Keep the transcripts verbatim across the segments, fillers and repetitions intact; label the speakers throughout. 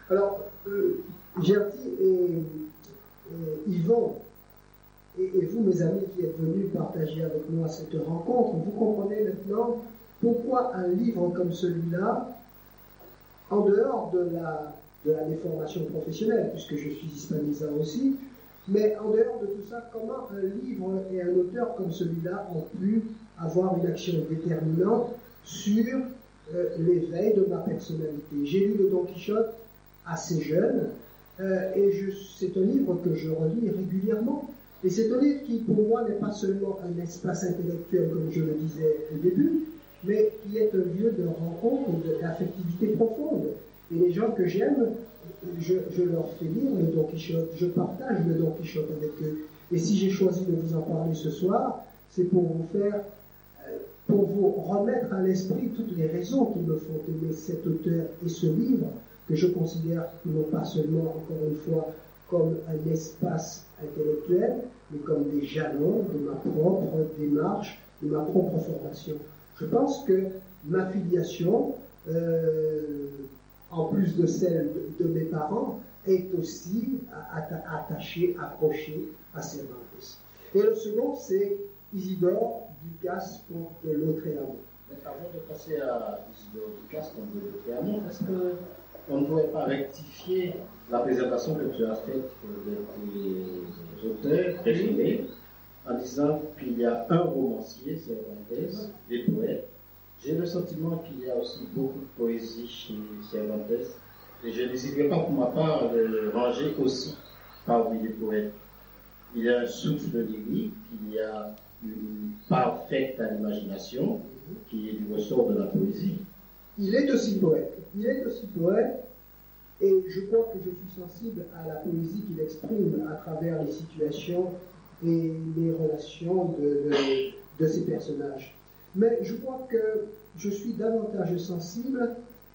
Speaker 1: Alors, euh, Gertie et, et Yvon, et, et vous, mes amis qui êtes venus partager avec moi cette rencontre, vous comprenez maintenant pourquoi un livre comme celui-là, en dehors de la, de la déformation professionnelle, puisque je suis hispanisant aussi, mais en dehors de tout ça, comment un livre et un auteur comme celui-là ont pu avoir une action déterminante sur euh, l'éveil de ma personnalité. J'ai lu le Don Quichotte assez jeune, euh, et je, c'est un livre que je relis régulièrement. Et c'est un livre qui, pour moi, n'est pas seulement un espace intellectuel, comme je le disais au début, mais qui est un lieu de rencontre, d'affectivité profonde. Et les gens que j'aime, je, je leur fais lire le Don Quichotte, je partage le Don Quichotte avec eux. Et si j'ai choisi de vous en parler ce soir, c'est pour vous faire, pour vous remettre à l'esprit toutes les raisons qui me font aimer cet auteur et ce livre, que je considère non pas seulement, encore une fois, comme un espace intellectuel, mais comme des jalons de ma propre démarche, de ma propre formation. Je pense que ma filiation, euh, en plus de celle de, de mes parents, est aussi attachée, accrochée à Cervantes. Et le second, c'est Isidore Ducasse, comte de Lautréamont.
Speaker 2: Mais avant de passer à Isidore Ducasse, comte de Lautréamont, est-ce qu'on ne pourrait pas rectifier la présentation que tu as faite des auteurs préférés en disant qu'il y a un romancier, Cervantes, des poètes. J'ai le sentiment qu'il y a aussi beaucoup de poésie chez Cervantes, et je n'hésiterai pas pour ma part de le ranger aussi parmi les poètes. Il y a un souffle lyrique, il y a une part faite à l'imagination, qui est du ressort de la poésie.
Speaker 1: Il est aussi poète. Il est aussi poète, et je crois que je suis sensible à la poésie qu'il exprime à travers les situations et les relations de, de, de ces personnages. Mais je crois que je suis davantage sensible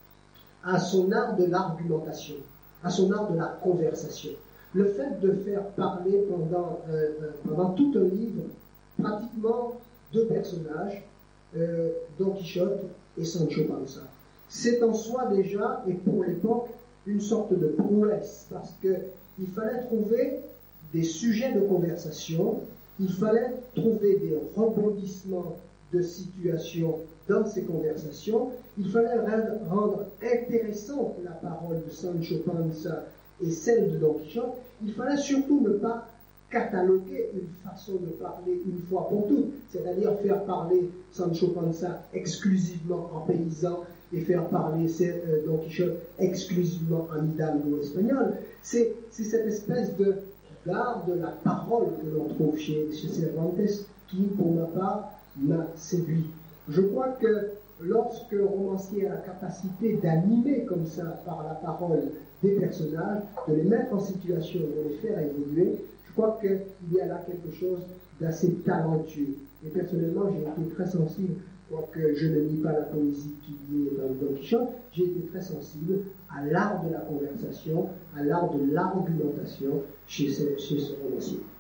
Speaker 1: à son art de l'argumentation, à son art de la conversation. Le fait de faire parler pendant, euh, pendant tout un livre, pratiquement deux personnages, euh, Don Quichotte et Sancho Panza. C'est en soi déjà, et pour l'époque, une sorte de prouesse, parce qu'il fallait trouver des sujets de conversation, il fallait trouver des rebondissements de situations dans ces conversations, il fallait rendre intéressante la parole de Sancho Panza et celle de Don Quichotte, il fallait surtout ne pas cataloguer une façon de parler une fois pour toutes, c'est-à-dire faire parler Sancho Panza exclusivement en paysan et faire parler euh, Don Quichotte exclusivement en hidalgo espagnol. C'est, c'est cette espèce de d'art de la parole que l'on trouve chez, chez Cervantes qui, pour ma part, m'a séduit. Je crois que lorsque le romancier a la capacité d'animer comme ça par la parole des personnages, de les mettre en situation, de les faire évoluer, je crois qu'il y a là quelque chose d'assez talentueux. Et personnellement, j'ai été très sensible, quoique je ne nie pas la poésie qui est dans Don Quichotte, j'ai été très sensible à l'art de la conversation, à l'art de l'argumentation chez ce, chez ce romancier.